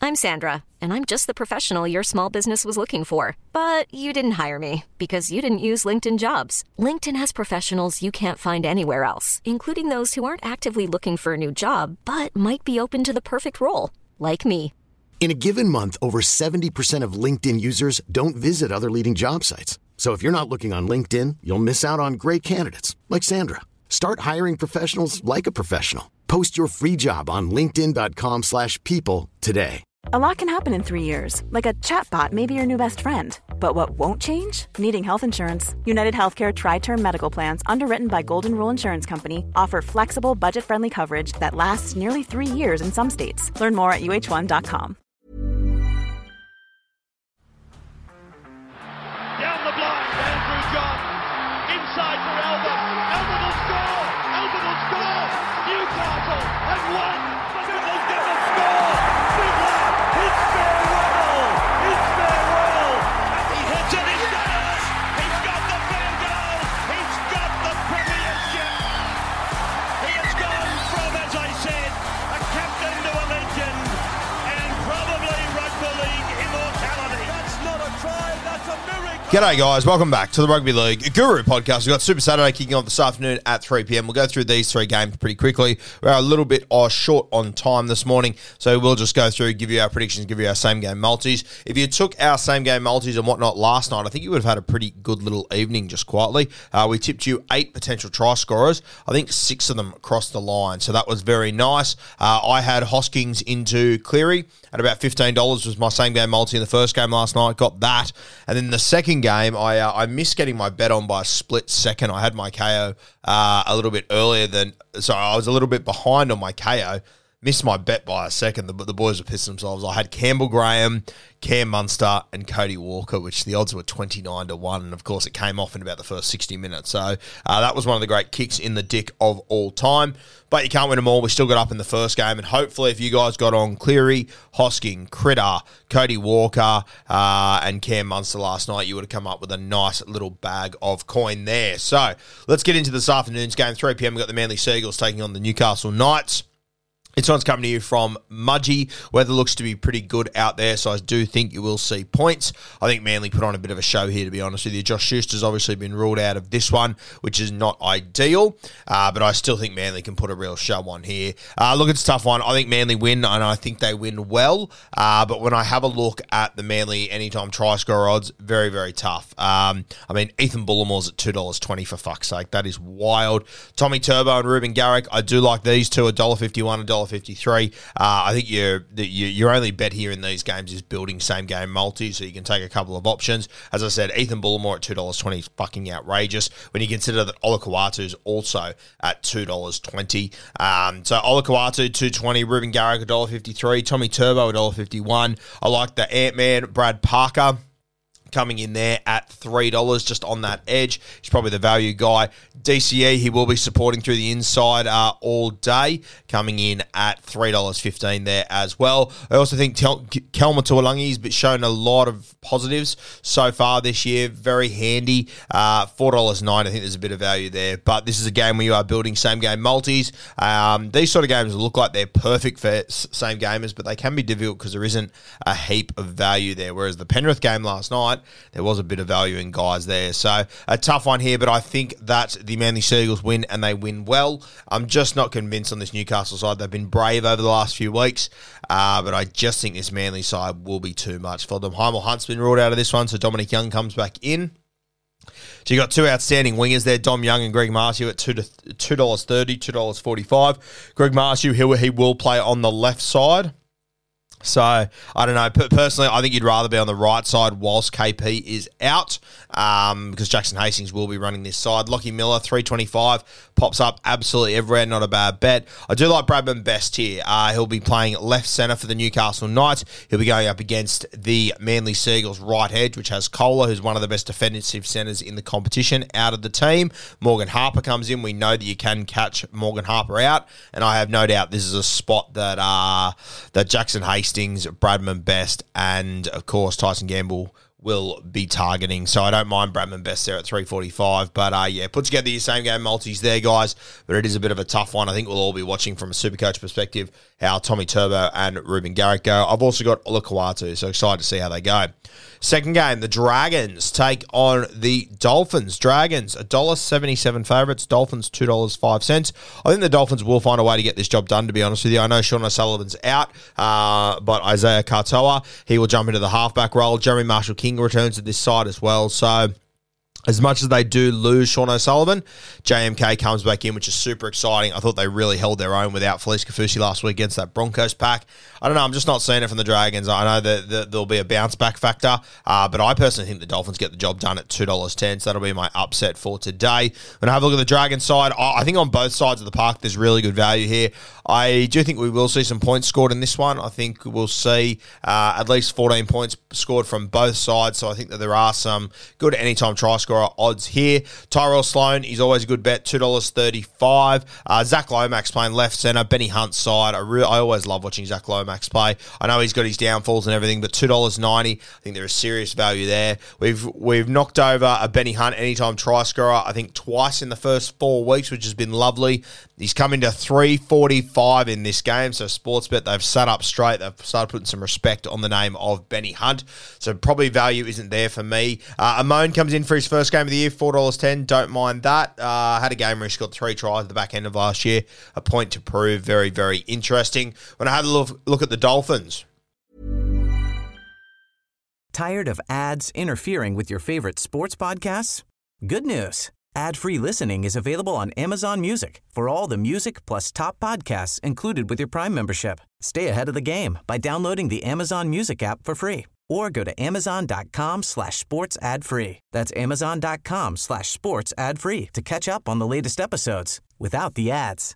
I'm Sandra, and I'm just the professional your small business was looking for. But you didn't hire me because you didn't use LinkedIn Jobs. LinkedIn has professionals you can't find anywhere else, including those who aren't actively looking for a new job, but might be open to the perfect role, like me. In a given month, over 70% of LinkedIn users don't visit other leading job sites. So if you're not looking on LinkedIn, you'll miss out on great candidates like Sandra. Start hiring professionals like a professional. Post your free job on linkedin.com/people today. A lot can happen in 3 years, like a chatbot may be your new best friend. But what won't change? Needing health insurance. United Healthcare Tri-Term Medical Plans, underwritten by Golden Rule Insurance Company, offer flexible, budget-friendly coverage that lasts nearly 3 years in some states. Learn more at uh1.com. Down the blind, Andrew John. Inside for Albert. Albert will score. Albert will score. Newcastle have won. Simmons going to score. Fiddler. It's farewell. It's farewell. He hits it. He's got it. He's got the fan goal. He's got the premiership. He has gone from, as I said, a captain to a legend, and probably rugby league immortality. That's not a try. That's a miracle. G'day guys, welcome back to the Rugby League Guru podcast. We've got Super Saturday kicking off this afternoon at 3 p.m. We'll go through these three games pretty quickly. We're a little bit short on time this morning, so we'll just go through, give you our predictions, give you our same-game multis. If you took our same-game multis and whatnot last night, I think you would have had a pretty good little evening just quietly. We tipped you 8 potential try scorers. I think 6 of them crossed the line, so that was very nice. I had Hoskins into Cleary at about $15 was my same-game multi in the first game last night. Got that. And then the second game, I missed getting my bet on by a split second. I had my KO a little bit earlier so I was a little bit behind on my KO. Missed my bet by a second. The boys were pissing themselves. I had Campbell Graham, Cam Munster, and Cody Walker, which the odds were 29-1. And, of course, it came off in about the first 60 minutes. So that was one of the great kicks in the dick of all time. But you can't win them all. We still got up in the first game. And hopefully if you guys got on Cleary, Hosking, Critter, Cody Walker, and Cam Munster last night, you would have come up with a nice little bag of coin there. So let's get into this afternoon's game. 3 p.m. We've got the Manly Seagulls taking on the Newcastle Knights. This one's coming to you from Mudgee. Weather looks to be pretty good out there, so I do think you will see points. I think Manly put on a bit of a show here, to be honest with you. Josh Schuster's obviously been ruled out of this one, which is not ideal, but I still think Manly can put a real show on here. Look, it's a tough one. I think Manly win, and I think they win well, but when I have a look at the Manly anytime try score odds, very, very tough. I mean, Ethan Bullamore's at $2.20 for fuck's sake. That is wild. Tommy Turbo and Ruben Garrick, I do like these two, $1.51, $1.53. I think your only bet here in these games is building same game multi, so you can take a couple of options. As I said, Ethan Bullemore at $2.20 is fucking outrageous when you consider that Olakau'atu is also at $2.20. So Olakau'atu $2.20, Ruben Garrick $1.53, Tommy Turbo $1.51. I like the Ant-Man Brad Parker coming in there at $3, just on that edge. He's probably the value guy. DCE, he will be supporting through the inside all day, coming in at $3.15 there as well. I also think Kelma Tuolangi's shown a lot of positives so far this year. Very handy. $4.09, I think there's a bit of value there. But this is a game where you are building same-game multis. These sort of games look like they're perfect for same-gamers, but they can be difficult because there isn't a heap of value there. Whereas the Penrith game last night, there was a bit of value in guys there. So a tough one here, but I think that the Manly Seagulls win, and they win well. I'm just not convinced on this Newcastle side. They've been brave over the last few weeks, but I just think this Manly side will be too much for them. Heimel Hunt's been ruled out of this one, so Dominic Young comes back in. So you got two outstanding wingers there, Dom Young and Greg Marzhew at $2.30, $2.45. Greg Marzhew, he will play on the left side. So, I don't know. Personally, I think you'd rather be on the right side whilst KP is out, because Jackson Hastings will be running this side. Lockie Miller, $3.25, pops up absolutely everywhere. Not a bad bet. I do like Bradman Best here. He'll be playing left centre for the Newcastle Knights. He'll be going up against the Manly Seagulls right edge, which has Kohler, who's one of the best defensive centres in the competition, out of the team. Morgan Harper comes in. We know that you can catch Morgan Harper out, and I have no doubt this is a spot that Jackson Hastings, Bradman Best, and of course Tyson Gamble will be targeting. So I don't mind Bradman Best there at $3.45. But yeah, put together your same game multis there, guys. But it is a bit of a tough one. I think we'll all be watching from a Supercoach perspective how Tommy Turbo and Ruben Garrick go. I've also got Olukwatu, so excited to see how they go. Second game, the Dragons take on the Dolphins. Dragons, $1.77 favourites. Dolphins, $2.05. I think the Dolphins will find a way to get this job done, to be honest with you. I know Sean O'Sullivan's out, but Isaiah Katoa, he will jump into the halfback role. Jeremy Marshall-King returns to this side as well, so as much as they do lose Sean O'Sullivan, JMK comes back in, which is super exciting. I thought they really held their own without Felice Kafusi last week against that Broncos pack. I don't know, I'm just not seeing it from the Dragons. I know that there'll be a bounce back factor, but I personally think the Dolphins get the job done at $2.10, so that'll be my upset for today. When I have a look at the Dragons side, I think on both sides of the park there's really good value here. I do think we will see some points scored in this one. I think we'll see at least 14 points scored from both sides, so I think that there are some good anytime try scorer odds here. Tyrell Sloan, he's always a good bet, $2.35. Zach Lomax playing left centre, Benny Hunt's side. I always love watching Zach Lomax play. I know he's got his downfalls and everything, but $2.90, I think there is serious value there. We've knocked over a Benny Hunt anytime try scorer, I think twice in the first 4 weeks, which has been lovely. He's coming to $3.45 in this game, so Sportsbet, they've sat up straight. They've started putting some respect on the name of Benny Hunt, so probably value isn't there for me. Amon comes in for his first game of the year, $4.10. Don't mind that. Had a game where he scored 3 tries at the back end of last year. A point to prove. Very, very interesting. When I had a look at the Dolphins. Tired of ads interfering with your favorite sports podcasts? Good news. Ad-free listening is available on Amazon Music for all the music plus top podcasts included with your Prime membership. Stay ahead of the game by downloading the Amazon Music app for free or go to amazon.com/sports ad free. That's amazon.com/sports ad free to catch up on the latest episodes without the ads.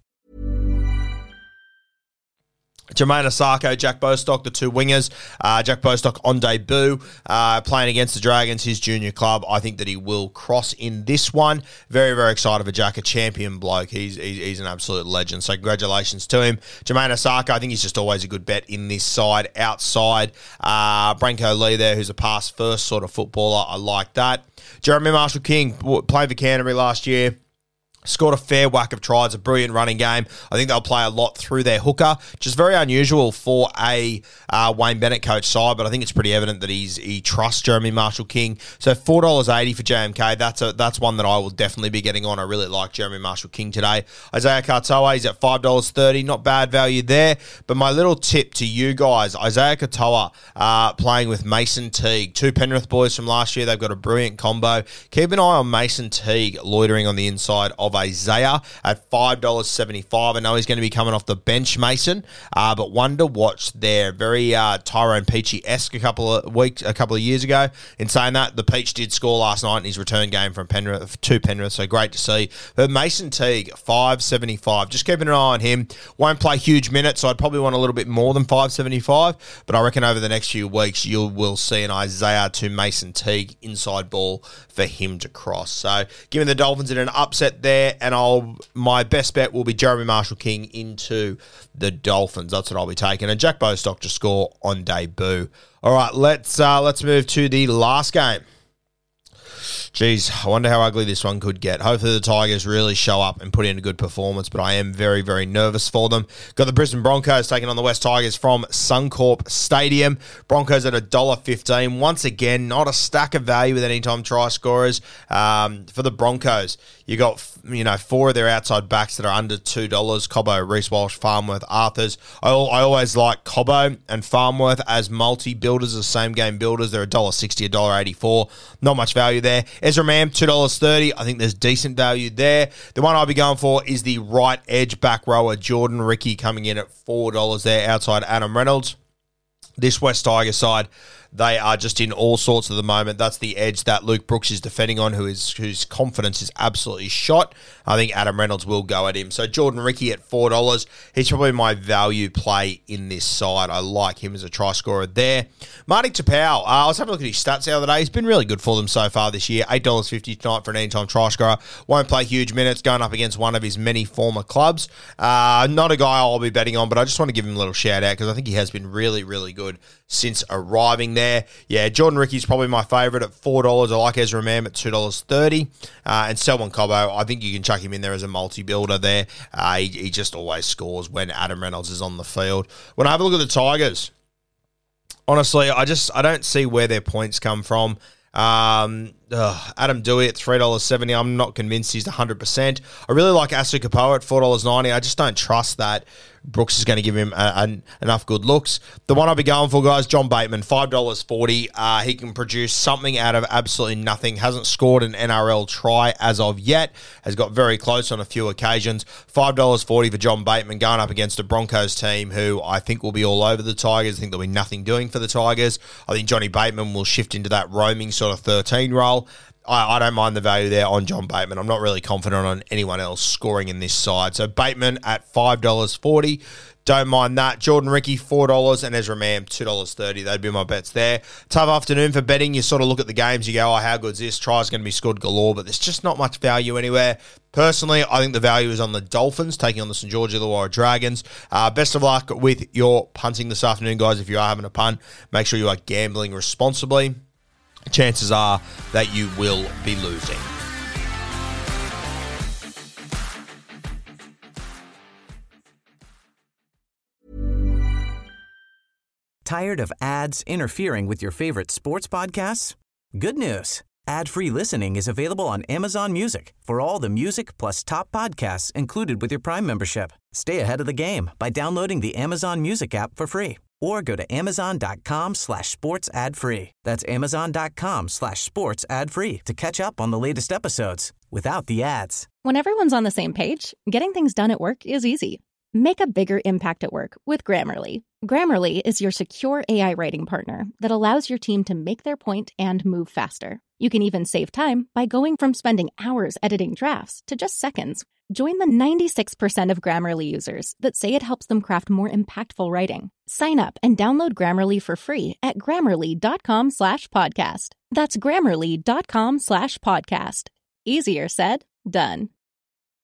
Jermaine Osako, Jack Bostock, the two wingers. Jack Bostock on debut, playing against the Dragons, his junior club. I think that he will cross in this one. Very, very excited for Jack, a champion bloke. He's an absolute legend, so congratulations to him. Jermaine Osako, I think he's just always a good bet in this side. Outside, Branko Lee there, who's a pass-first sort of footballer. I like that. Jeremy Marshall-King played for Canterbury last year. Scored a fair whack of tries, a brilliant running game. I think they'll play a lot through their hooker, which is very unusual for a Wayne Bennett coach side, but I think it's pretty evident that he trusts Jeremy Marshall-King. So $4.80 for JMK, that's one that I will definitely be getting on. I really like Jeremy Marshall-King today. Isaiah Katoa, he's at $5.30, not bad value there. But my little tip to you guys, Isaiah Katoa playing with Mason Teague, 2 Penrith boys from last year. They've got a brilliant combo. Keep an eye on Mason Teague loitering on the inside of Isaiah at $5.75. I know he's going to be coming off the bench, Mason, but one to watch there. Very Tyrone Peachy-esque a couple of years ago. In saying that, the Peach did score last night in his return game from Penrith to Penrith, so great to see. But Mason Teague, $5.75. Just keeping an eye on him. Won't play huge minutes, so I'd probably want a little bit more than $5.75, but I reckon over the next few weeks you will see an Isaiah to Mason Teague inside ball for him to cross. So giving the Dolphins in an upset there, and my best bet will be Jeremy Marshall-King into the Dolphins. That's what I'll be taking. And Jack Bostock to score on debut. All right, let's move to the last game. Geez, I wonder how ugly this one could get. Hopefully the Tigers really show up and put in a good performance, but I am very, very nervous for them. Got the Brisbane Broncos taking on the West Tigers from Suncorp Stadium. Broncos at $1.15. Once again, not a stack of value with anytime try scorers. For the Broncos, you got 4 of their outside backs that are under $2. Cobbo, Reece Walsh, Farnworth, Arthurs. I always like Cobbo and Farnworth as multi-builders, as same-game builders. They're $1.60, $1.84. Not much value there. Ezra Mam, $2.30. I think there's decent value there. The one I'll be going for is the right edge back rower, Jordan Ricky, coming in at $4 there outside Adam Reynolds. This West Tigers side, they are just in all sorts at the moment. That's the edge that Luke Brooks is defending on, whose confidence is absolutely shot. I think Adam Reynolds will go at him. So Jordan Ricky at $4. He's probably my value play in this side. I like him as a try scorer there. Marty Tapau, I was having a look at his stats the other day. He's been really good for them so far this year. $8.50 tonight for an anytime try scorer. Won't play huge minutes, going up against one of his many former clubs. Not a guy I'll be betting on, but I just want to give him a little shout out because I think he has been really, really good since arriving there. there. Yeah, Jordan Ricky's probably my favourite at $4. I like Ezra Mam at $2.30. And Selwyn Cobbo, I think you can chuck him in there as a multi-builder there. He just always scores when Adam Reynolds is on the field. When I have a look at the Tigers, honestly, I don't see where their points come from. Adam Dewey at $3.70. I'm not convinced he's 100%. I really like Asu Kapoa at $4.90. I just don't trust that Brooks is going to give him enough good looks. The one I'll be going for, guys, John Bateman, $5.40. He can produce something out of absolutely nothing. Hasn't scored an NRL try as of yet. Has got very close on a few occasions. $5.40 for John Bateman going up against a Broncos team who I think will be all over the Tigers. I think there'll be nothing doing for the Tigers. I think Johnny Bateman will shift into that roaming sort of 13 role. I don't mind the value there on John Bateman. I'm not really confident on anyone else scoring in this side. So Bateman at $5.40. Don't mind that. Jordan Ricky, $4, and Ezra Mam, $2.30. They'd be my bets there. Tough afternoon for betting. You sort of look at the games, you go, how good's this? Try's going to be scored galore, but there's just not much value anywhere. Personally, I think the value is on the Dolphins, taking on the St. George Illawarra Dragons. Best of luck with your punting this afternoon, guys. If you are having a punt, make sure you are gambling responsibly. Chances are that you will be losing. Tired of ads interfering with your favorite sports podcasts? Good news. Ad-free listening is available on Amazon Music for all the music plus top podcasts included with your Prime membership. Stay ahead of the game by downloading the Amazon Music app for free or go to amazon.com/sports ad free. That's amazon.com/sports ad free to catch up on the latest episodes without the ads. When everyone's on the same page, getting things done at work is easy. Make a bigger impact at work with Grammarly. Grammarly is your secure AI writing partner that allows your team to make their point and move faster. You can even save time by going from spending hours editing drafts to just seconds. Join the 96% of Grammarly users that say it helps them craft more impactful writing. Sign up and download Grammarly for free at Grammarly.com/podcast. That's Grammarly.com/podcast. Easier said, done.